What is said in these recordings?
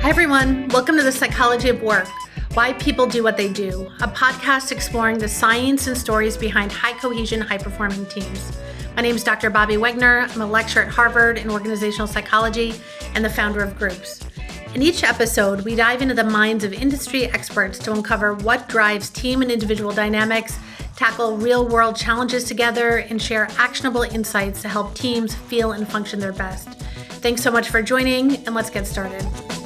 Hi, everyone. Welcome to The Psychology of Work, Why People Do What They Do, a podcast exploring the science and stories behind high cohesion, high performing teams. My name is Dr. Bobby Wegner. I'm a lecturer at Harvard in organizational psychology and the founder of Groups. In each episode, we dive into the minds of industry experts to uncover what drives team and individual dynamics, tackle real-world challenges together, and share actionable insights to help teams feel and function their best. Thanks so much for joining, and let's get started.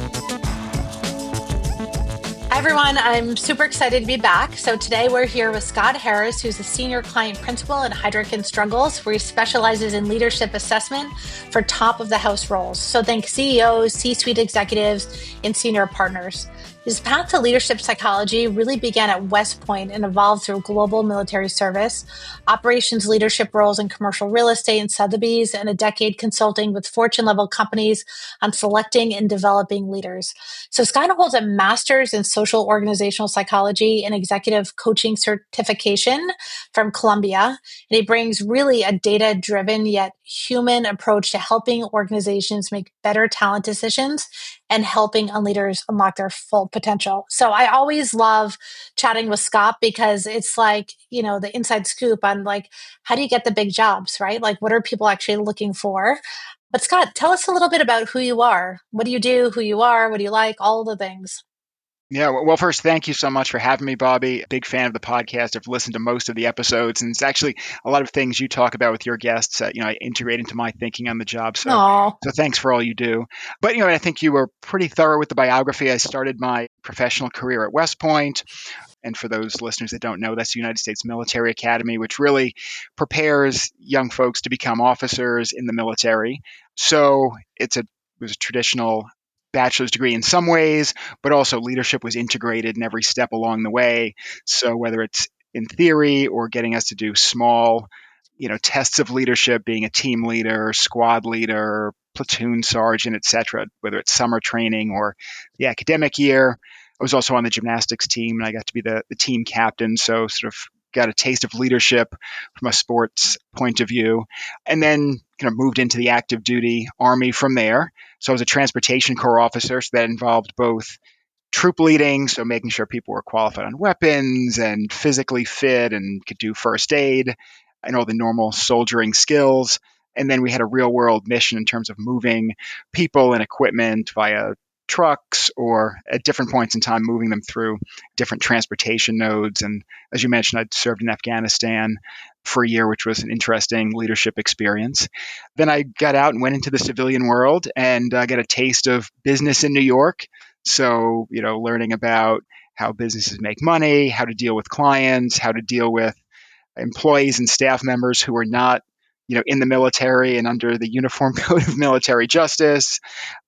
Hi, everyone. I'm super excited to be back. So today we're here with Scott Harris, who's a senior client principal at Heidrick & Struggles, where he specializes in leadership assessment for top of the house roles. So think CEOs, C-suite executives, and senior partners. His path to leadership psychology really began at West Point and evolved through global military service, operations leadership roles in commercial real estate and Sotheby's, and a decade consulting with Fortune-level companies on selecting and developing leaders. So Scott holds a master's in social organizational psychology and executive coaching certification from Columbia, and he brings really a data-driven yet human approach to helping organizations make better talent decisions and helping leaders unlock their full potential. So I always love chatting with Scott because it's like, you know, the inside scoop on like, how do you get the big jobs, right? Like, what are people actually looking for? But Scott, tell us a little bit about who you are. What do you do? Who you are? What do you like? All the things. Yeah, well, first, thank you so much for having me, Bobby. Big fan of the podcast. I've listened to most of the episodes, and it's actually a lot of things you talk about with your guests. I integrate into my thinking on the job. So thanks for all you do. But I think you were pretty thorough with the biography. I started my professional career at West Point. And for those listeners that don't know, that's the United States Military Academy, which really prepares young folks to become officers in the military. So it was a traditional bachelor's degree in some ways, but also leadership was integrated in every step along the way. So whether it's in theory or getting us to do small, tests of leadership, being a team leader, squad leader, platoon sergeant, etc., whether it's summer training or the academic year. I was also on the gymnastics team, and I got to be the team captain. So sort of got a taste of leadership from a sports point of view, and then kind of moved into the active duty Army from there. So I was a transportation corps officer, so that involved both troop leading, so making sure people were qualified on weapons and physically fit and could do first aid and all the normal soldiering skills. And then we had a real world mission in terms of moving people and equipment via trucks or at different points in time moving them through different transportation nodes. And as you mentioned, I'd served in Afghanistan for a year, which was an interesting leadership experience. Then I got out and went into the civilian world and got a taste of business in New York. So, learning about how businesses make money, how to deal with clients, how to deal with employees and staff members who are not, in the military and under the Uniform Code of Military Justice.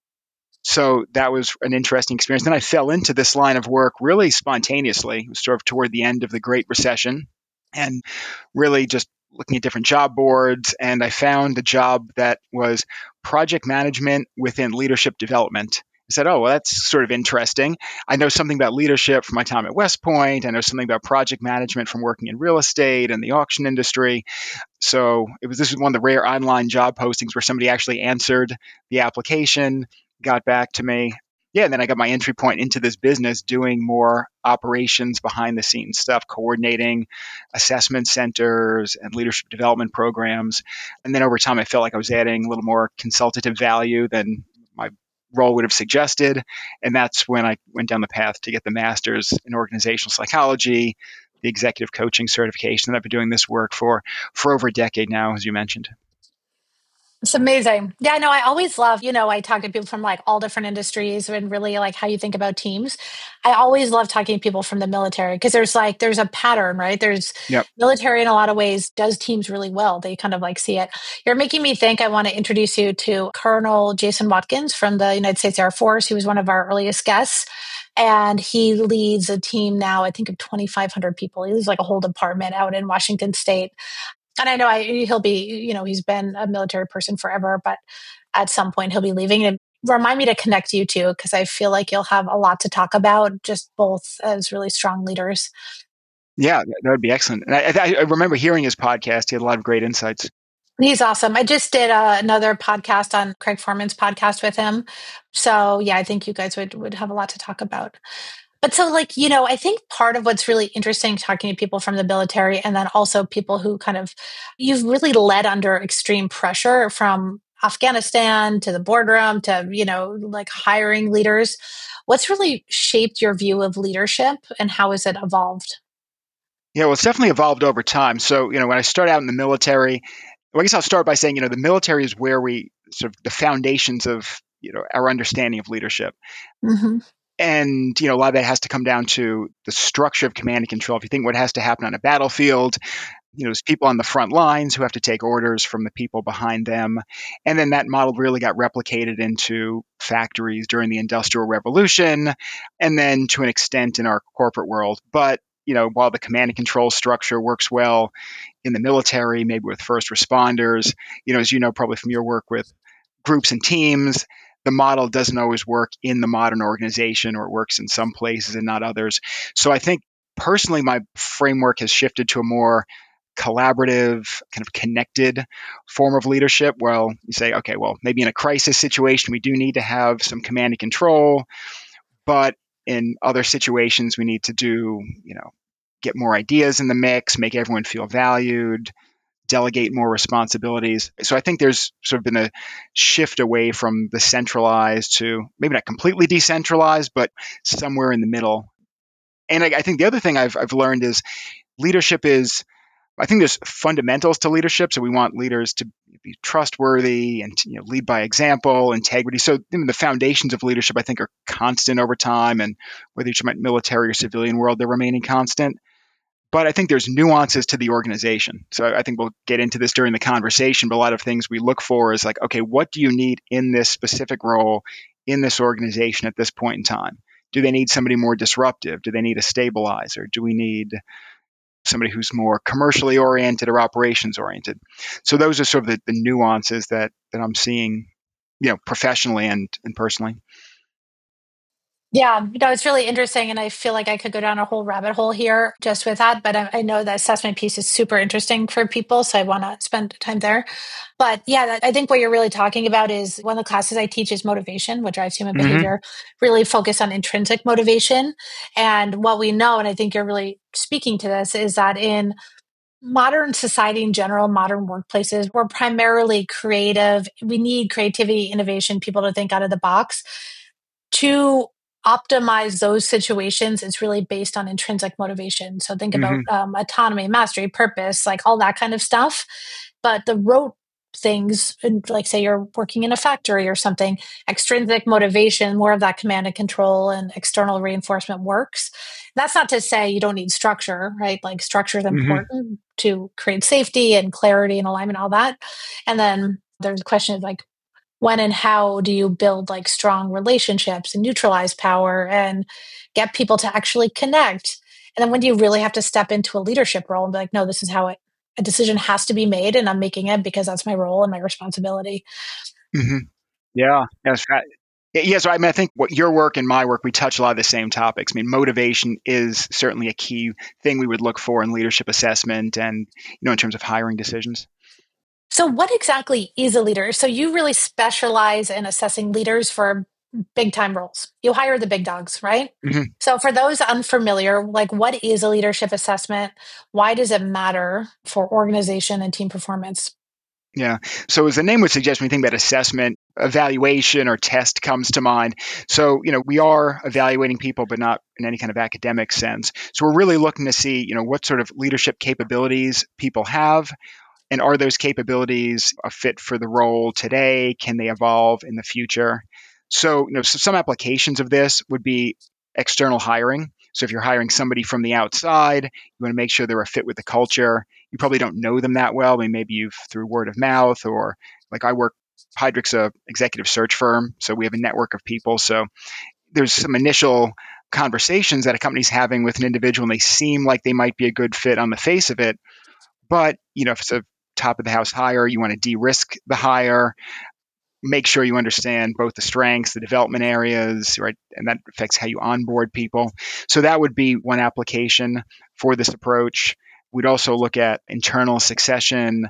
So that was an interesting experience. Then I fell into this line of work really spontaneously. It was sort of toward the end of the Great Recession and really just looking at different job boards. And I found a job that was project management within leadership development. I said, oh, well, that's sort of interesting. I know something about leadership from my time at West Point. I know something about project management from working in real estate and the auction industry. So this is one of the rare online job postings where somebody actually answered the application, got back to me. Yeah, and then I got my entry point into this business doing more operations behind the scenes stuff, coordinating assessment centers and leadership development programs. And then over time, I felt like I was adding a little more consultative value than my role would have suggested. And that's when I went down the path to get the master's in organizational psychology, the executive coaching certification. And I've been doing this work for over a decade now, as you mentioned. It's amazing. Yeah, no, I always love, I talk to people from like all different industries and really like how you think about teams. I always love talking to people from the military because there's a pattern, right? There's military in a lot of ways does teams really well. They kind of like see it. You're making me think I want to introduce you to Colonel Jason Watkins from the United States Air Force. He was one of our earliest guests. And he leads a team now, I think of 2,500 people. He leads like a whole department out in Washington State. And I know he'll be, he's been a military person forever, but at some point he'll be leaving. And remind me to connect you too, because I feel like you'll have a lot to talk about, just both as really strong leaders. Yeah, that would be excellent. And I remember hearing his podcast. He had a lot of great insights. He's awesome. I just did another podcast on Craig Foreman's podcast with him. So yeah, I think you guys would have a lot to talk about. But so, like, I think part of what's really interesting talking to people from the military and then also people who you've really led under extreme pressure from Afghanistan to the boardroom to, like hiring leaders. What's really shaped your view of leadership and how has it evolved? Yeah, well, it's definitely evolved over time. So, when I started out in the military, well, I guess I'll start by saying, the military is where we sort of the foundations of, our understanding of leadership. Mm-hmm. And, a lot of that has to come down to the structure of command and control. If you think what has to happen on a battlefield, there's people on the front lines who have to take orders from the people behind them. And then that model really got replicated into factories during the Industrial Revolution, and then to an extent in our corporate world. But, while the command and control structure works well in the military, maybe with first responders, as probably from your work with groups and teams, the model doesn't always work in the modern organization, or it works in some places and not others. So I think personally, my framework has shifted to a more collaborative, kind of connected form of leadership. Well, you say, okay, well, maybe in a crisis situation, we do need to have some command and control, but in other situations, we need to do, get more ideas in the mix, make everyone feel valued, delegate more responsibilities. So I think there's sort of been a shift away from the centralized to maybe not completely decentralized, but somewhere in the middle. And I think the other thing I've learned is leadership is, I think there's fundamentals to leadership. So we want leaders to be trustworthy and lead by example, integrity. So the foundations of leadership, I think, are constant over time. And whether you're talking about military or civilian world, they're remaining constant. But I think there's nuances to the organization. So I think we'll get into this during the conversation, but a lot of things we look for is like, okay, what do you need in this specific role in this organization at this point in time? Do they need somebody more disruptive? Do they need a stabilizer? Do we need somebody who's more commercially oriented or operations oriented? So those are sort of the nuances that I'm seeing, professionally and personally. Yeah, it's really interesting. And I feel like I could go down a whole rabbit hole here just with that. But I know the assessment piece is super interesting for people. So I want to spend time there. But yeah, I think what you're really talking about is one of the classes I teach is motivation, which drives human behavior, really focus on intrinsic motivation. And what we know, and I think you're really speaking to this, is that in modern society in general, modern workplaces, we're primarily creative. We need creativity, innovation, people to think out of the box. To optimize those situations, it's really based on intrinsic motivation. So think about autonomy, mastery, purpose, like all that kind of stuff. But the rote things, like say you're working in a factory or something, extrinsic motivation, more of that command and control and external reinforcement works. That's not to say you don't need structure, right? Like structure is important to create safety and clarity and alignment, all that. And then there's a question of like, when and how do you build like strong relationships and neutralize power and get people to actually connect? And then when do you really have to step into a leadership role and be like, no, this is how a decision has to be made, and I'm making it because that's my role and my responsibility. Yeah, that's right. Yeah, so I think what your work and my work, we touch a lot of the same topics. I mean, motivation is certainly a key thing we would look for in leadership assessment and, in terms of hiring decisions. So what exactly is a leader? So you really specialize in assessing leaders for big time roles. You hire the big dogs, right? So for those unfamiliar, like what is a leadership assessment? Why does it matter for organization and team performance? Yeah. So as the name would suggest, when you think about assessment, evaluation or test comes to mind. So, we are evaluating people, but not in any kind of academic sense. So we're really looking to see, what sort of leadership capabilities people have. And are those capabilities a fit for the role today? Can they evolve in the future? So, some applications of this would be external hiring. So if you're hiring somebody from the outside, you want to make sure they're a fit with the culture. You probably don't know them that well. I mean, maybe you've through word of mouth, or like Heidrick's a executive search firm. So we have a network of people. So there's some initial conversations that a company's having with an individual and they seem like they might be a good fit on the face of it. But, if it's a top of the house hire, you want to de-risk the hire, make sure you understand both the strengths, the development areas, right? And that affects how you onboard people. So that would be one application for this approach. We'd also look at internal succession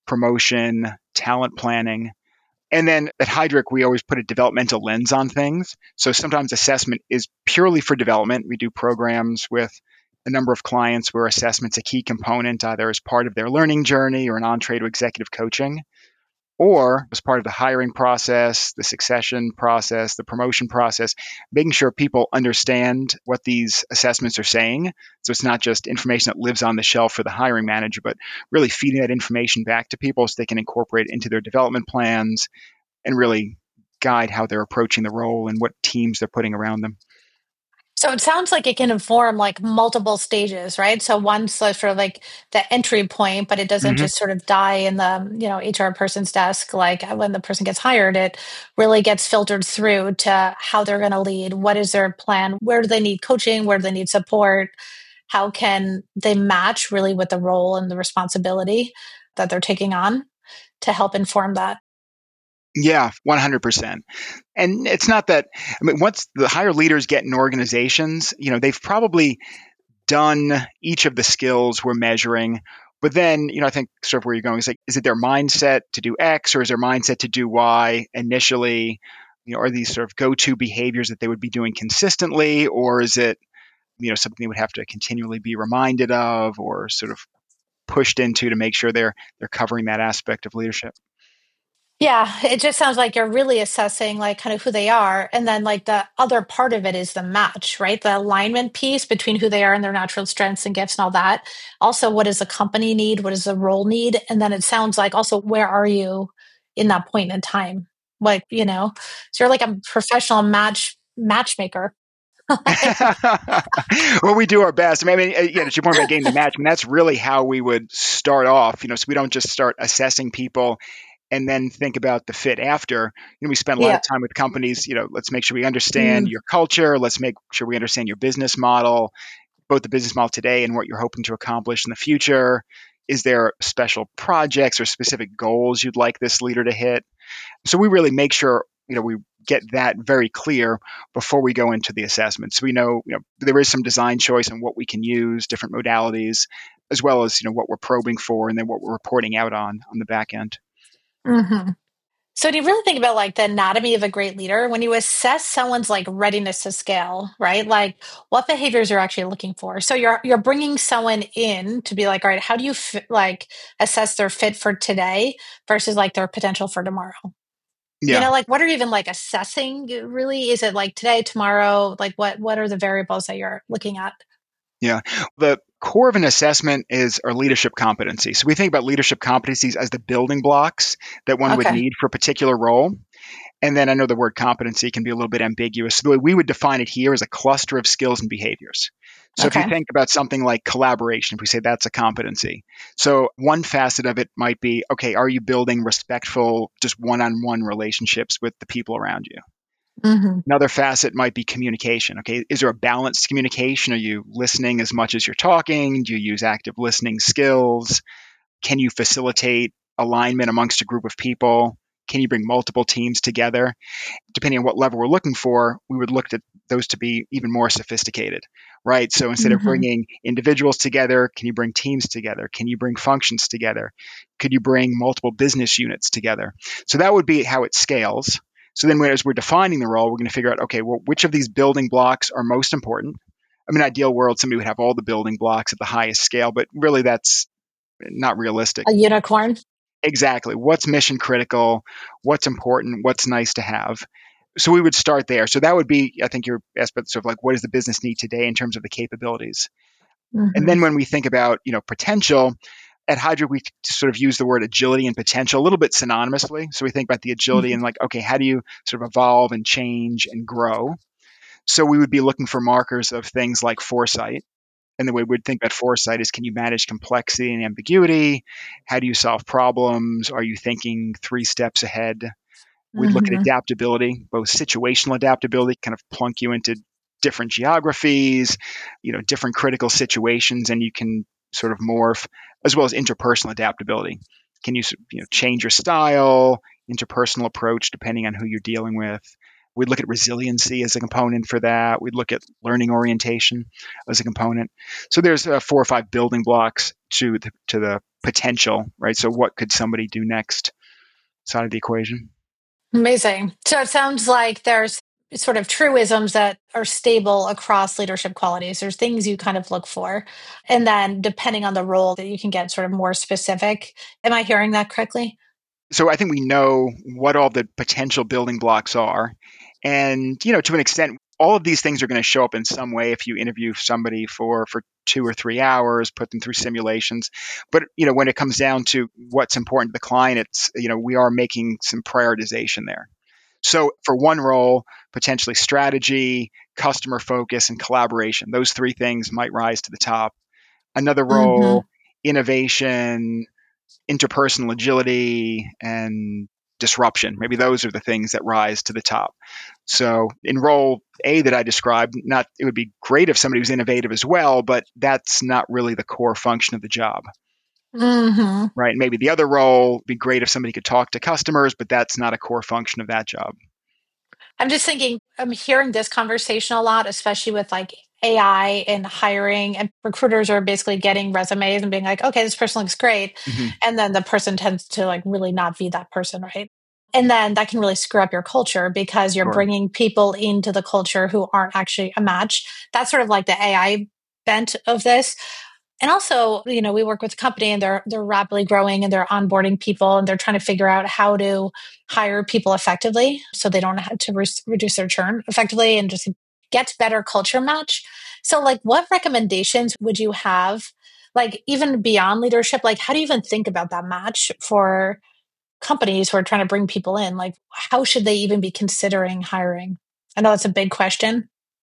promotion, talent planning. And then at Heidrick, we always put a developmental lens on things. So sometimes assessment is purely for development. We do programs with a number of clients where assessment's a key component, either as part of their learning journey or an entree to executive coaching, or as part of the hiring process, the succession process, the promotion process, making sure people understand what these assessments are saying. So it's not just information that lives on the shelf for the hiring manager, but really feeding that information back to people so they can incorporate it into their development plans and really guide how they're approaching the role and what teams they're putting around them. So it sounds like it can inform like multiple stages, right? So one's sort of like the entry point, but it doesn't Mm-hmm. just sort of die in the, HR person's desk. Like when the person gets hired, it really gets filtered through to how they're going to lead. What is their plan? Where do they need coaching? Where do they need support? How can they match really with the role and the responsibility that they're taking on to help inform that? Yeah, 100%. And it's not that, once the higher leaders get in organizations, they've probably done each of the skills we're measuring. But then, I think sort of where you're going is like, is it their mindset to do X or is their mindset to do Y initially? Are these sort of go-to behaviors that they would be doing consistently, or is it, something they would have to continually be reminded of or sort of pushed into to make sure they're covering that aspect of leadership? Yeah, it just sounds like you're really assessing like kind of who they are. And then like the other part of it is the match, right? The alignment piece between who they are and their natural strengths and gifts and all that. Also, what does the company need? What does the role need? And then it sounds like also where are you in that point in time? Like, so you're like a professional matchmaker. Well, we do our best. To your point about getting the match, that's really how we would start off. So we don't just start assessing people and then think about the fit after. We spend a lot of Yeah. time with companies. Let's make sure we understand Mm, your culture. Let's make sure we understand your business model, both the business model today and what you're hoping to accomplish in the future. Is there special projects or specific goals you'd like this leader to hit? So we really make sure we get that very clear before we go into the assessment. So we know, there is some design choice in what we can use, different modalities, as well as what we're probing for, and then what we're reporting out on the back end. mhm. So do you really think about like the anatomy of a great leader when you assess someone's like readiness to scale, right? Like what behaviors you're actually looking for. So you're bringing someone in to be like, all right, how do you like assess their fit for today versus like their potential for tomorrow? Yeah, Like what are you even like assessing really? Is it like today, tomorrow? Like what are the variables that you're looking at? yeah. The core of an assessment is our leadership competency. So we think about leadership competencies as the building blocks that one would Okay. need for a particular role. And then I know the word competency can be a little bit ambiguous. So the way we would define it here is a cluster of skills and behaviors. So if you Okay. think about something like collaboration, if we say that's a competency, so one facet of it might be, okay, are you building respectful, just one-on-one relationships with the people around you? Hmm. Another facet might be communication. Okay, is there a balanced communication? Are you listening as much as you're talking? Do you use active listening skills? Can you facilitate alignment amongst a group of people? Can you bring multiple teams together? Depending on what level we're looking for, we would look at those to be even more sophisticated, right? So instead of Hmm. bringing individuals together, can you bring teams together? Can you bring functions together? Could you bring multiple business units together? So that would be how it scales. So then, as we're defining the role, we're going to figure out, okay, well, which of these building blocks are most important? Ideal world, somebody would have all the building blocks at the highest scale, but really that's not realistic. A unicorn. Exactly. What's mission critical? What's important? What's nice to have? So we would start there. So that would be, I think, your aspect of like, what does the business need today in terms of the capabilities? And Hmm. then when we think about, potential, at Hydra, we sort of use the word agility and potential a little bit synonymously. So we think about the agility and like, okay, how do you sort of evolve and change and grow? So we would be looking for markers of things like foresight. And the way we'd think about foresight is, can you manage complexity and ambiguity? How do you solve problems? Are you thinking 3 steps ahead? We'd look at Hmm. adaptability, both situational adaptability, kind of plunk you into different geographies, different critical situations, and you can sort of morph, as well as interpersonal adaptability. Can you, change your style, interpersonal approach, depending on who you're dealing with? We'd look at resiliency as a component for that. We'd look at learning orientation as a component. So there's 4 or 5 building blocks to the potential, right? So what could somebody do next side of the equation? Amazing. So it sounds like there's sort of truisms that are stable across leadership qualities. There's things you kind of look for. And then depending on the role that you can get sort of more specific. Am I hearing that correctly? So I think we know what all the potential building blocks are. And, to an extent, all of these things are going to show up in some way if you interview somebody for 2 or 3 hours, put them through simulations. But, when it comes down to what's important to the client, it's, we are making some prioritization there. So for one role, potentially strategy, customer focus, and collaboration, those three things might rise to the top. Another Mm-hmm. role, innovation, interpersonal agility, and disruption. Maybe those are the things that rise to the top. So in role A that I described, it would be great if somebody was innovative as well, but that's not really the core function of the job. Mm-hmm. Right. Maybe the other role would be great if somebody could talk to customers, but that's not a core function of that job. I'm just thinking, I'm hearing this conversation a lot, especially with like AI and hiring, and recruiters are basically getting resumes and being like, okay, this person looks great. Mm-hmm. And then the person tends to like really not be that person, right? And then that can really screw up your culture because you're Sure. bringing people into the culture who aren't actually a match. That's sort of like the AI bent of this. And also, we work with a company and they're rapidly growing and they're onboarding people and they're trying to figure out how to hire people effectively so they don't have to reduce their churn effectively and just get better culture match. So like what recommendations would you have, like even beyond leadership, like how do you even think about that match for companies who are trying to bring people in? Like how should they even be considering hiring? I know it's a big question.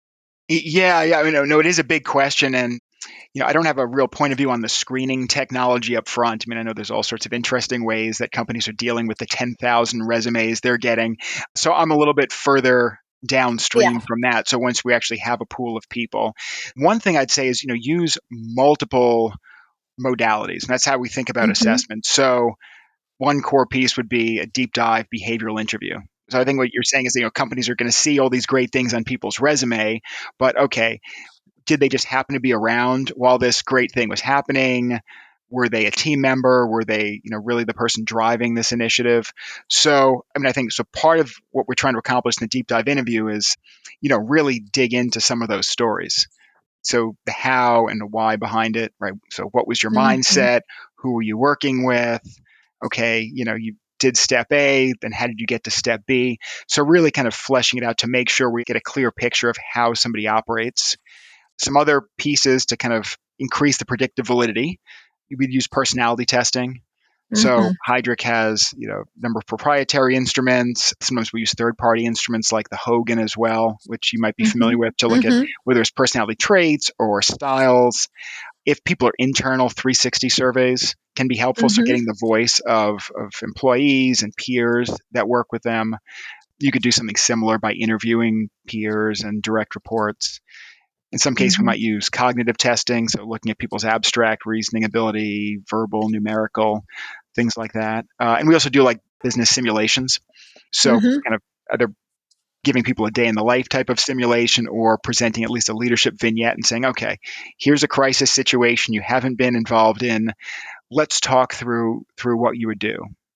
Yeah. I mean, no, it is a big question. And I don't have a real point of view on the screening technology up front. I mean, I know there's all sorts of interesting ways that companies are dealing with the 10,000 resumes they're getting. So I'm a little bit further Yeah. downstream from that. So once we actually have a pool of people, one thing I'd say is, use multiple modalities. And that's how we think about Hmm. assessment. So one core piece would be a deep dive behavioral interview. So I think what you're saying is, companies are going to see all these great things on people's resume, but okay, did they just happen to be around while this great thing was happening? Were they a team member? Were they, really the person driving this initiative? So, I mean, I think so. Part of what we're trying to accomplish in the deep dive interview is, really dig into some of those stories. So the how and the why behind it, right? So what was your Hmm. mindset? Who were you working with? Okay, you did step A, then how did you get to step B? So really kind of fleshing it out to make sure we get a clear picture of how somebody operates. Some other pieces to kind of increase the predictive validity. We'd use personality testing. So Hmm. Heidrick has, a number of proprietary instruments. Sometimes we use third-party instruments like the Hogan as well, which you might be Hmm. familiar with to look at Hmm. whether it's personality traits or styles. If people are internal, 360 surveys can be helpful. So Hmm. getting the voice of employees and peers that work with them. You could do something similar by interviewing peers and direct reports. In some cases, we Hmm. might use cognitive testing, so looking at people's abstract reasoning ability, verbal, numerical, things like that. And we also do like business simulations. So, Hmm. kind of either giving people a day in the life type of simulation or presenting at least a leadership vignette and saying, okay, here's a crisis situation you haven't been involved in. Let's talk through what you would do.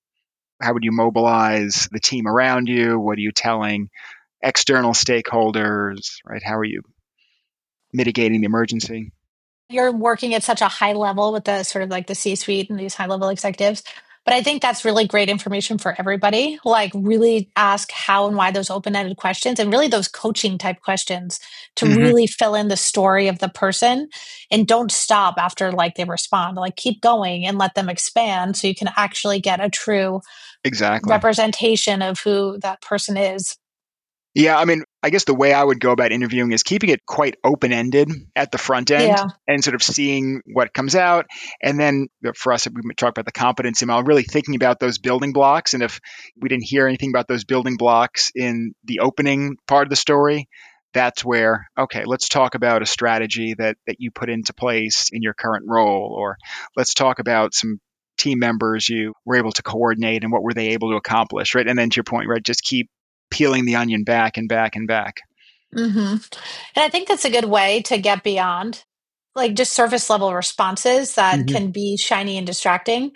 How would you mobilize the team around you? What are you telling external stakeholders, right? How are you mitigating the emergency? You're working at such a high level with the sort of like the C suite and these high level executives. But I think that's really great information for everybody. Like, really ask how and why those open ended questions and really those coaching type questions to Mm-hmm. really fill in the story of the person and don't stop after like they respond. Like, keep going and let them expand so you can actually get a true Exactly. representation of who that person is. Yeah, I mean, I guess the way I would go about interviewing is keeping it quite open ended at the front end Yeah. and sort of seeing what comes out. And then for us, we talk about the competency model, really thinking about those building blocks. And if we didn't hear anything about those building blocks in the opening part of the story, that's where, okay, let's talk about a strategy that you put into place in your current role, or let's talk about some team members you were able to coordinate and what were they able to accomplish, right? And then to your point, right, just keep peeling the onion back and back and back. Hmm. And I think that's a good way to get beyond. like just surface level responses that Hmm. can be shiny and distracting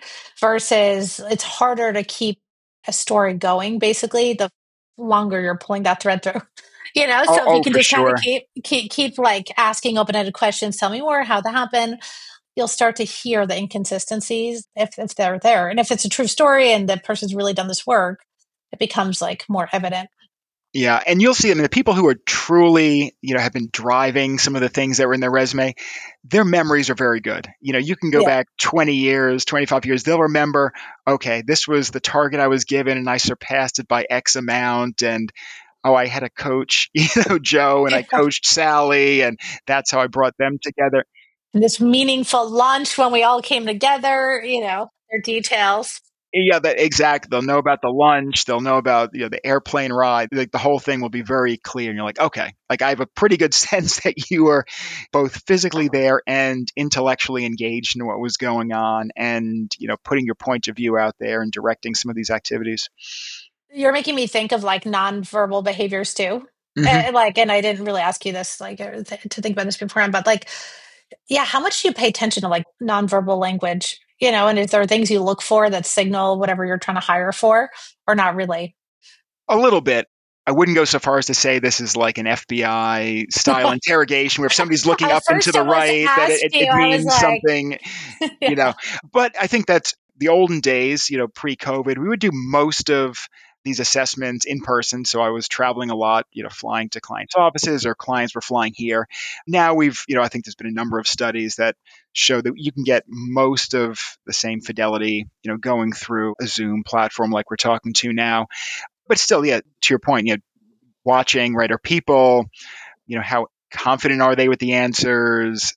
versus it's harder to keep a story going basically the longer you're pulling that thread through. Oh, So if you oh, can for just kind of sure. keep like asking open-ended questions, tell me more how that happened, you'll start to hear the inconsistencies if they're there. And if it's a true story and the person's really done this work, it becomes like more evident. Yeah, and you'll see. I mean, the people who are truly, have been driving some of the things that were in their resume, their memories are very good. You can go Yeah. back 20 years, 25 years. They'll remember, okay, this was the target I was given, and I surpassed it by X amount. And oh, I had a coach, Joe, and I Yeah. coached Sally, and that's how I brought them together. And this meaningful lunch when we all came together, their details. Yeah, that exactly. They'll know about the lunch. They'll know about the airplane ride. Like the whole thing will be very clear, and you're like, okay, like I have a pretty good sense that you were both physically there and intellectually engaged in what was going on, and putting your point of view out there and directing some of these activities. You're making me think of like nonverbal behaviors too. Hmm. And I didn't really ask you this, like to think about this beforehand, but like, yeah, how much do you pay attention to like nonverbal language? And is there things you look for that signal whatever you're trying to hire for, or not really? A little bit. I wouldn't go so far as to say this is like an FBI style interrogation where if somebody's looking At up and to first, the I was right, that it, ask it, you, it I was means like, something, you know. yeah. But I think that's the olden days, pre-COVID. We would do most of these assessments in person. So I was traveling a lot, flying to clients' offices or clients were flying here. Now I think there's been a number of studies that show that you can get most of the same fidelity, going through a Zoom platform like we're talking to now. But still, yeah, to your point, watching, right, are people, how confident are they with the answers?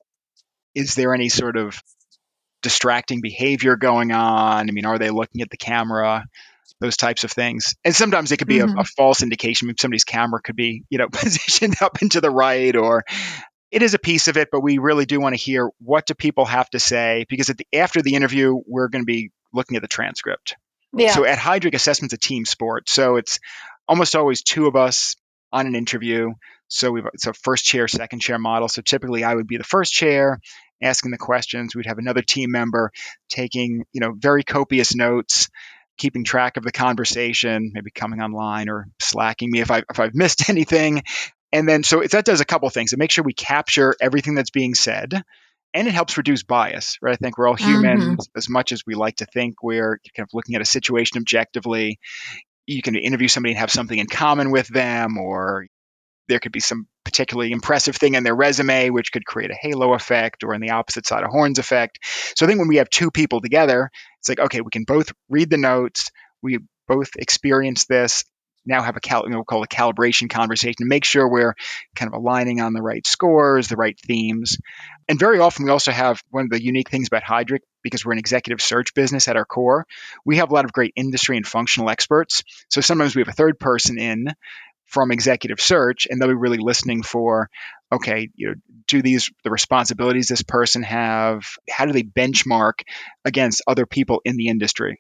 Is there any sort of distracting behavior going on? I mean, are they looking at the camera? Those types of things. And sometimes it could be a Hmm. false indication. Somebody's camera could be, positioned up and to the right, or it is a piece of it, but we really do want to hear what do people have to say because after the interview, we're going to be looking at the transcript. Yeah. So at Heidrick, assessment's a team sport. So it's almost always two of us on an interview. So it's a first chair, second chair model. So typically I would be the first chair asking the questions. We'd have another team member taking, very copious notes, keeping track of the conversation, maybe coming online or slacking me if I've missed anything. And then so that does a couple things. It makes sure we capture everything that's being said and it helps reduce bias, right? I think we're all Hmm. humans as much as we like to think we're kind of looking at a situation objectively. You can interview somebody and have something in common with them, or there could be some particularly impressive thing in their resume, which could create a halo effect or in the opposite side, a horns effect. So I think when we have two people together, it's like, okay, we can both read the notes. We both experience this. Now have we'll call it a calibration conversation to make sure we're kind of aligning on the right scores, the right themes. And very often we also have one of the unique things about Heidrick, because we're an executive search business at our core, we have a lot of great industry and functional experts. So sometimes we have a third person in from executive search and they'll be really listening for, okay, do the responsibilities this person have, how do they benchmark against other people in the industry?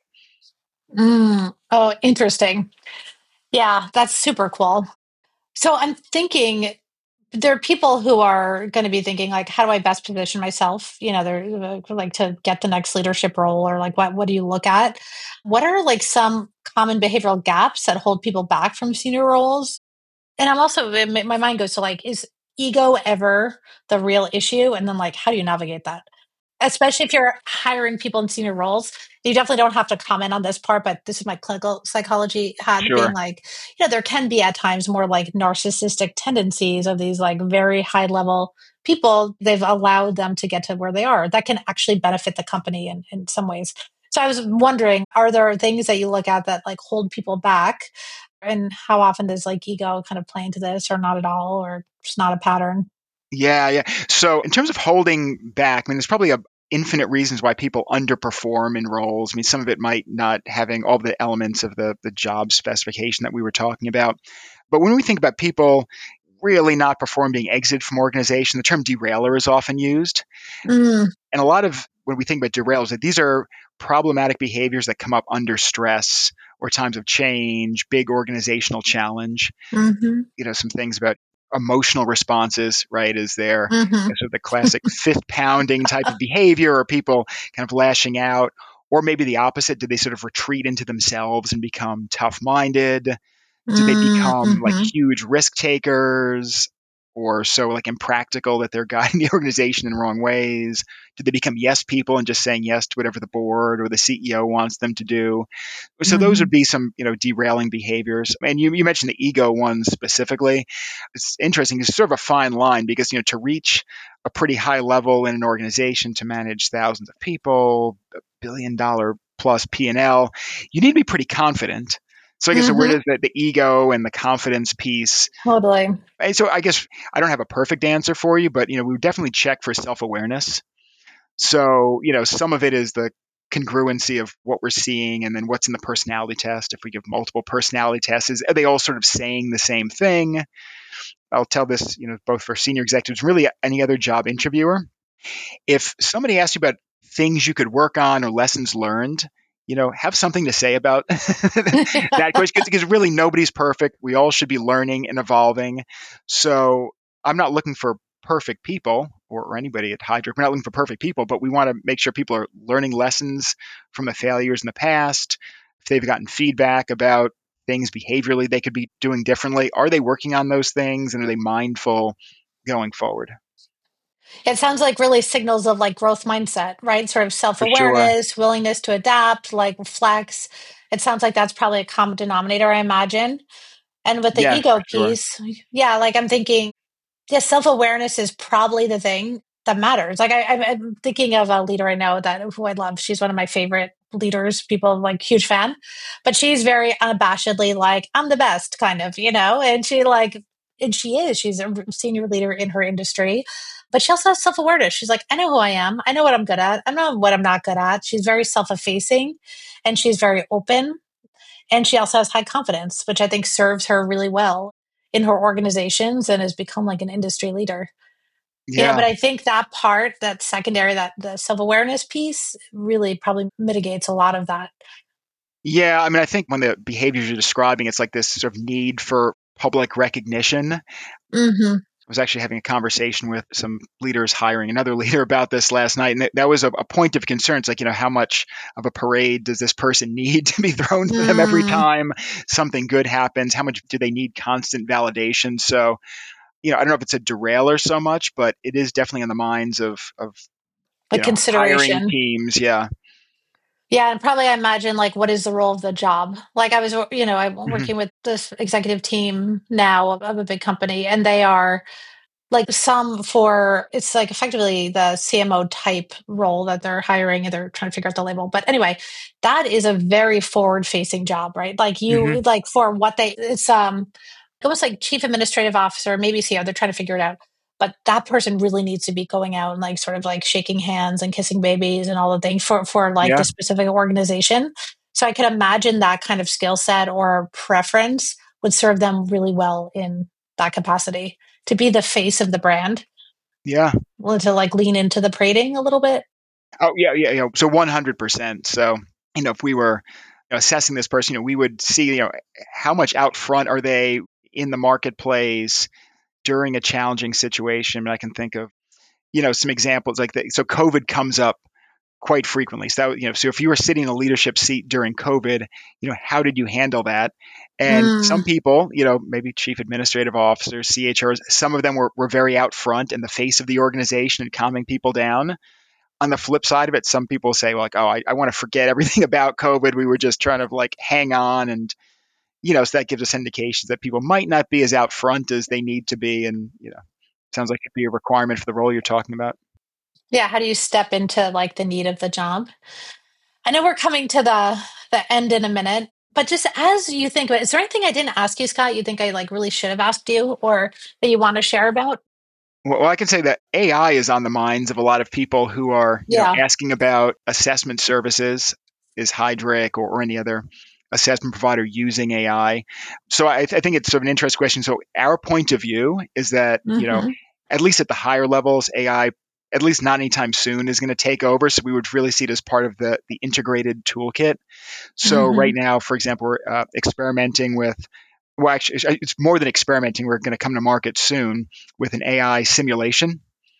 Oh, interesting. Yeah, that's super cool. So I'm thinking there are people who are going to be thinking like, how do I best position myself? They're like to get the next leadership role, or like, what do you look at? What are like some common behavioral gaps that hold people back from senior roles? And I'm also, my mind goes to like, is ego ever the real issue? And then like, how do you navigate that? Especially if you're hiring people in senior roles. You definitely don't have to comment on this part, but this is my clinical psychology hat being Sure. like, there can be at times more like narcissistic tendencies of these like very high level people. They've allowed them to get to where they are. That can actually benefit the company in some ways. So I was wondering, are there things that you look at that like hold people back? And how often does like ego kind of play into this, or not at all, or just not a pattern? Yeah, yeah. So in terms of holding back, I mean, there's probably a infinite reasons why people underperform in roles. I mean, some of it might not having all the elements of the job specification that we were talking about. But when we think about people really not performing, being exited from organization, the term derailer is often used. Mm, And a lot of when we think about derails, that these are problematic behaviors that come up under stress or times of change, big organizational challenge. hmm. Some things about emotional responses, right? Is there Mm-hmm. sort of the classic fist pounding type of behavior, or people kind of lashing out? Or maybe the opposite. Do they sort of retreat into themselves and become tough minded? Do they become like Mm-hmm. huge risk takers, or so like impractical that they're guiding the organization in wrong ways? Do they become yes people and just saying yes to whatever the board or the CEO wants them to do? So those Mm-hmm. would be some, derailing behaviors. And you mentioned the ego one specifically. It's interesting. It's sort of a fine line because, to reach a pretty high level in an organization, to manage thousands of people, $1 billion plus P&L, you need to be pretty confident. So I guess, so where Mm-hmm. does the ego and the confidence piece? Totally. And so I guess I don't have a perfect answer for you, but, we would definitely check for self-awareness. So, some of it is the congruency of what we're seeing and then what's in the personality test. If we give multiple personality tests, are they all sort of saying the same thing? I'll tell this, both for senior executives, really any other job interviewer. If somebody asks you about things you could work on or lessons learned, have something to say about that question, because really nobody's perfect. We all should be learning and evolving. So I'm not looking for perfect people, or anybody at Heidrick. We're not looking for perfect people, but we want to make sure people are learning lessons from the failures in the past. If they've gotten feedback about things behaviorally they could be doing differently, are they working on those things, and are they mindful going forward? It sounds like really signals of like growth mindset, right? Sort of For sure. self-awareness, willingness to adapt, like flex. It sounds like that's probably a common denominator, I imagine. And with the Yes, for ego sure. piece, yeah, like I'm thinking, yeah, self-awareness is probably the thing that matters. Like I'm thinking of a leader I know that who I love. She's one of my favorite leaders, people like huge fan, but she's very unabashedly like, I'm the best kind of, and and she is, she's a senior leader in her industry, but she also has self-awareness. She's like, I know who I am. I know what I'm good at. I know what I'm not good at. She's very self-effacing and she's very open. And she also has high confidence, which I think serves her really well in her organizations and has become like an industry leader. Yeah. But I think that part, that secondary, that the self awareness piece really probably mitigates a lot of that. Yeah, I mean, I think when the behaviors you're describing, it's like this sort of need for public recognition. I Mm-hmm. was actually having a conversation with some leaders hiring another leader about this last night, and that was a point of concern. It's like, how much of a parade does this person need to be thrown for them every Mm, time something good happens? How much do they need constant validation? So, I don't know if it's a derailer so much, but it is definitely on the minds of a hiring consideration. teams. Yeah. Yeah, and probably I imagine like what is the role of the job? Like I'm Hmm. working with this executive team now of a big company, and they are like some for it's like effectively the CMO type role that they're hiring and they're trying to figure out the label. But anyway, that is a very forward facing job, right? Like Hmm. you like for what they it's almost like chief administrative officer, maybe CEO, they're trying to figure it out. But that person really needs to be going out and like sort of like shaking hands and kissing babies and all the things for like Yeah. the specific organization. So I could imagine that kind of skill set or preference would serve them really well in that capacity to be the face of the brand, Yeah. to like lean into the prating a little bit. Oh yeah, yeah, So 100%. So, if we were assessing this person, we would see, how much out front are they in the marketplace during a challenging situation. And I can think of, some examples like that. So COVID comes up quite frequently. So, so if you were sitting in a leadership seat during COVID, how did you handle that? And some Mm, people, maybe chief administrative officers, CHRs, some of them were very out front in the face of the organization and calming people down. On the flip side of it, some people say like, "Oh, I want to forget everything about COVID. We were just trying to like hang on," and so that gives us indications that people might not be as out front as they need to be, and sounds like it'd be a requirement for the role you're talking about. yeah, how do you step into like the need of the job? I know we're coming to the end in a minute, but just as you think about it, is there anything I didn't ask you, Scott, you think I like really should have asked you or that you want to share about? Well, I can say that AI is on the minds of a lot of people who are, Yeah. asking about assessment services. Is Heidrick or any other assessment provider using AI? So I think it's sort of an interesting question. So our point of view is that, Hmm. at least at the higher levels, AI, at least not anytime soon, is going to take over. So we would really see it as part of the integrated toolkit. So right Hmm. now, for example, we're experimenting with Well, actually, it's more than experimenting. We're going to come to market soon with an AI simulation.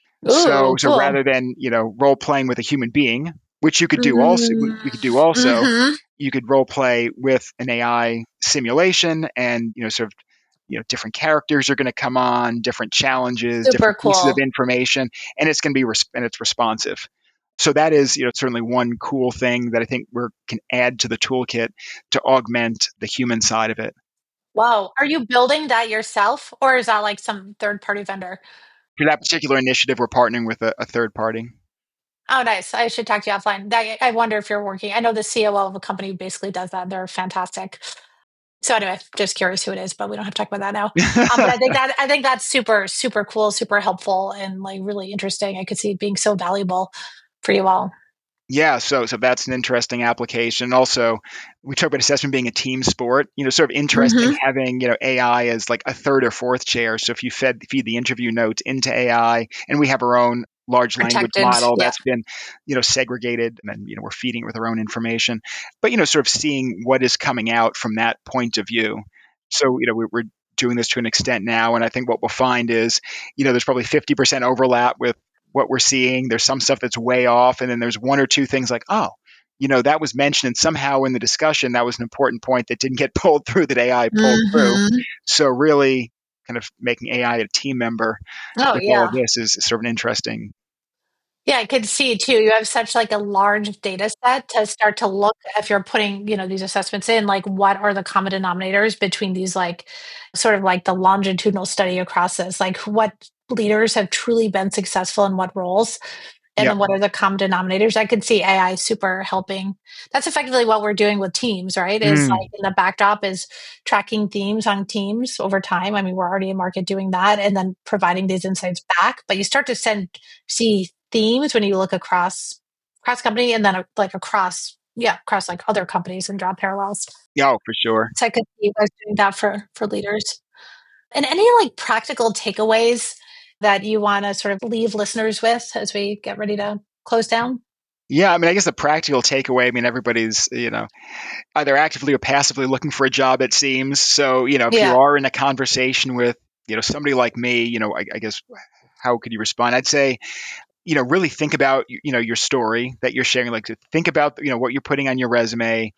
So Ooh, cool. rather than, role playing with a human being, which you could do also, we could do Mm-hmm. also, Mm-hmm. you could role play with an AI simulation and, sort of, different characters are going to come on, different challenges, Super different pieces of cool. information, and it's going to be, and it's responsive. So that is, certainly one cool thing that I think we can add to the toolkit to augment the human side of it. Wow. Are you building that yourself, or is that like some third-party vendor? For that particular initiative, we're partnering with a third party. Oh, nice. I should talk to you offline. I wonder if you're working. I know the COO of a company who basically does that. They're fantastic. So anyway, just curious who it is, but we don't have to talk about that now. But I think that's super, super cool, super helpful, and like really interesting. I could see it being so valuable for you all. Yeah, so that's an interesting application. Also, we talk about assessment being a team sport. Sort of interesting Mm-hmm. having AI as like a third or fourth chair. So if you feed the interview notes into AI, and we have our own large language Protected. model Yeah. that's been segregated, and then we're feeding it with our own information. But sort of seeing what is coming out from that point of view. So we're doing this to an extent now, and I think what we'll find is there's probably 50% overlap with what we're seeing. There's some stuff that's way off, and then there's one or two things like, oh, that was mentioned, and somehow in the discussion that was an important point that didn't get pulled through that AI pulled through. Mm-hmm. So really, kind of making AI a team member Oh with all of yeah. this is sort of an interesting. Yeah, I could see too. You have such like a large data set to start to look if you're putting, these assessments in, like what are the common denominators between these like sort of like the longitudinal study across this, like what leaders have truly been successful in what roles. And Yep. then what are the common denominators? I could see AI super helping. That's effectively what we're doing with teams, right? Is Mm, like in the backdrop is tracking themes on teams over time. I mean, we're already in market doing that and then providing these insights back. But you start to see themes when you look across company and then like across like other companies and draw parallels. yeah, oh, for sure. So I could see you guys doing that for leaders. And any like practical takeaways that you want to sort of leave listeners with as we get ready to close down? Yeah, I mean, I guess the practical takeaway, I mean, everybody's, either actively or passively looking for a job, it seems. So, if you Yeah. are in a conversation with, somebody like me, I guess, how could you respond? I'd say, really think about, your story that you're sharing. Like, think about, what you're putting on your resume.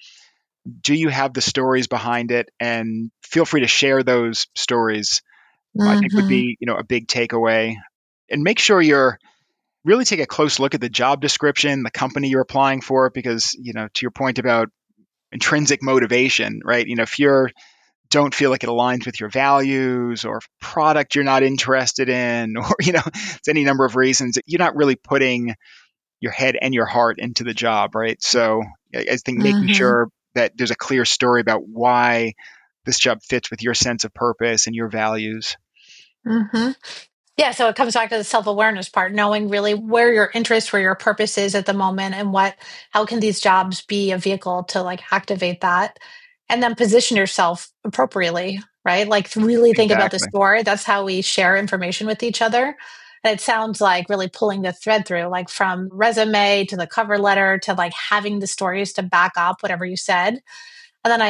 Do you have the stories behind it? And feel free to share those stories. I think would Mm-hmm. be, a big takeaway. And make sure you're really take a close look at the job description, the company you're applying for, because, to your point about intrinsic motivation, right? If you don't feel like it aligns with your values or product you're not interested in, or, it's any number of reasons, you're not really putting your head and your heart into the job, right? So I think making Mm-hmm. sure that there's a clear story about why this job fits with your sense of purpose and your values. Mm-hmm. Yeah, so it comes back to the self-awareness part, knowing really where your interest, where your purpose is at the moment and how can these jobs be a vehicle to like activate that and then position yourself appropriately, right? Like really think about the Exactly. story. That's how we share information with each other. And it sounds like really pulling the thread through, like from resume to the cover letter to like having the stories to back up whatever you said. And then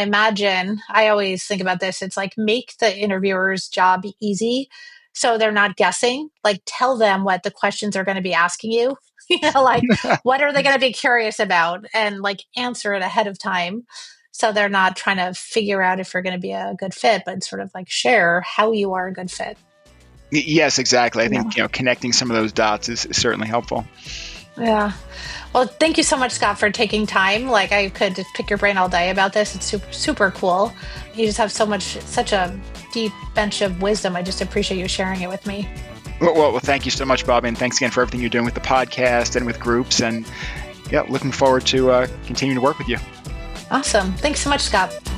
I always think about this. It's like make the interviewer's job easy so they're not guessing. Like tell them what the questions are going to be asking you. Like what are they going to be curious about and like answer it ahead of time. So they're not trying to figure out if you're going to be a good fit, but sort of like share how you are a good fit. Yes, exactly. I Yeah. think, connecting some of those dots is certainly helpful. Yeah. Well, thank you so much, Scott, for taking time. Like, I could just pick your brain all day about this. It's super, super cool. You just have such a deep bench of wisdom. I just appreciate you sharing it with me. Well, thank you so much, Bob, and thanks again for everything you're doing with the podcast and with groups. And yeah, looking forward to continuing to work with you. Awesome. Thanks so much, Scott.